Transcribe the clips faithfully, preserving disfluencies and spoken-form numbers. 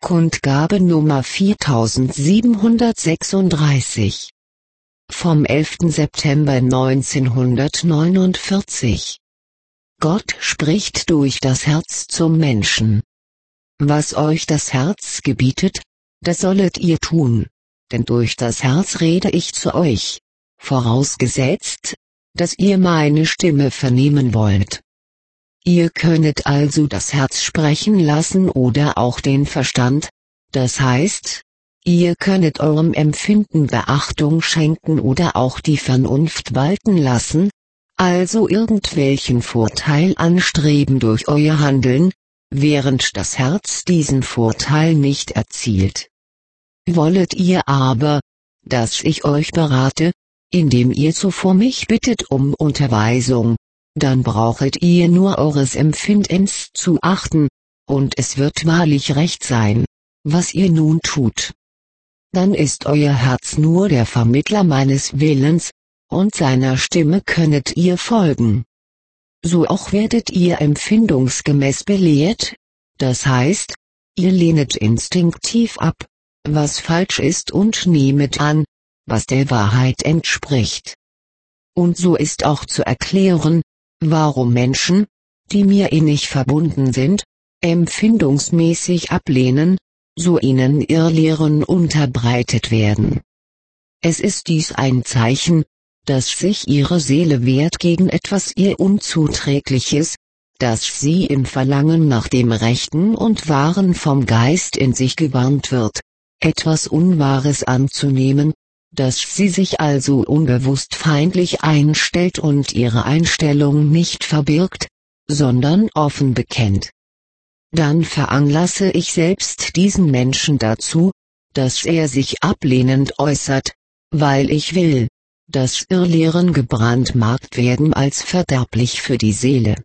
Kundgabe Nummer viertausendsiebenhundertsechsunddreißig. Vom elften September neunzehnhundertneunundvierzig. Gott spricht durch das Herz zum Menschen. Was euch das Herz gebietet, das sollet ihr tun, denn durch das Herz rede ich zu euch, vorausgesetzt, dass ihr meine Stimme vernehmen wollt. Ihr könnet also das Herz sprechen lassen oder auch den Verstand, das heißt, ihr könnet eurem Empfinden Beachtung schenken oder auch die Vernunft walten lassen, also irgendwelchen Vorteil anstreben durch euer Handeln, während das Herz diesen Vorteil nicht erzielt. Wollet ihr aber, dass ich euch berate, indem ihr zuvor mich bittet um Unterweisung, dann brauchet ihr nur eures Empfindens zu achten, und es wird wahrlich recht sein, was ihr nun tut. Dann ist euer Herz nur der Vermittler meines Willens, und seiner Stimme könnet ihr folgen. So auch werdet ihr empfindungsgemäß belehrt, das heißt, ihr lehnet instinktiv ab, was falsch ist und nehmet an, was der Wahrheit entspricht. Und so ist auch zu erklären, warum Menschen, die mir innig verbunden sind, empfindungsmäßig ablehnen, so ihnen Irrlehren unterbreitet werden. Es ist dies ein Zeichen, dass sich ihre Seele wehrt gegen etwas ihr Unzuträgliches, dass sie im Verlangen nach dem Rechten und Wahren vom Geist in sich gewarnt wird, etwas Unwahres anzunehmen, dass sie sich also unbewusst feindlich einstellt und ihre Einstellung nicht verbirgt, sondern offen bekennt. Dann veranlasse ich selbst diesen Menschen dazu, dass er sich ablehnend äußert, weil ich will, dass Irrlehren gebrandmarkt werden als verderblich für die Seele.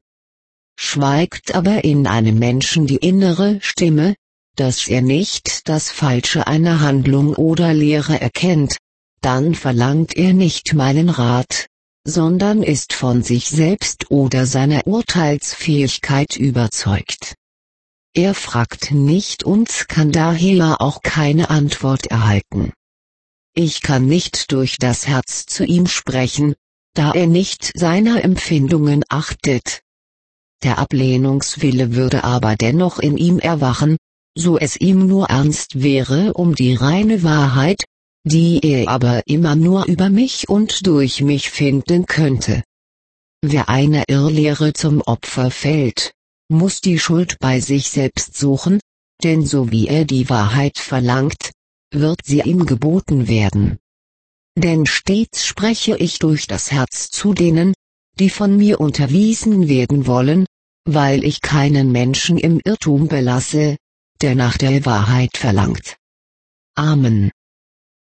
Schweigt aber in einem Menschen die innere Stimme, dass er nicht das Falsche einer Handlung oder Lehre erkennt, dann verlangt er nicht meinen Rat, sondern ist von sich selbst oder seiner Urteilsfähigkeit überzeugt. Er fragt nicht und kann daher auch keine Antwort erhalten. Ich kann nicht durch das Herz zu ihm sprechen, da er nicht seiner Empfindungen achtet. Der Ablehnungswille würde aber dennoch in ihm erwachen, so es ihm nur ernst wäre um die reine Wahrheit, die er aber immer nur über mich und durch mich finden könnte. Wer einer Irrlehre zum Opfer fällt, muss die Schuld bei sich selbst suchen, denn so wie er die Wahrheit verlangt, wird sie ihm geboten werden. Denn stets spreche ich durch das Herz zu denen, die von mir unterwiesen werden wollen, weil ich keinen Menschen im Irrtum belasse, der nach der Wahrheit verlangt. Amen.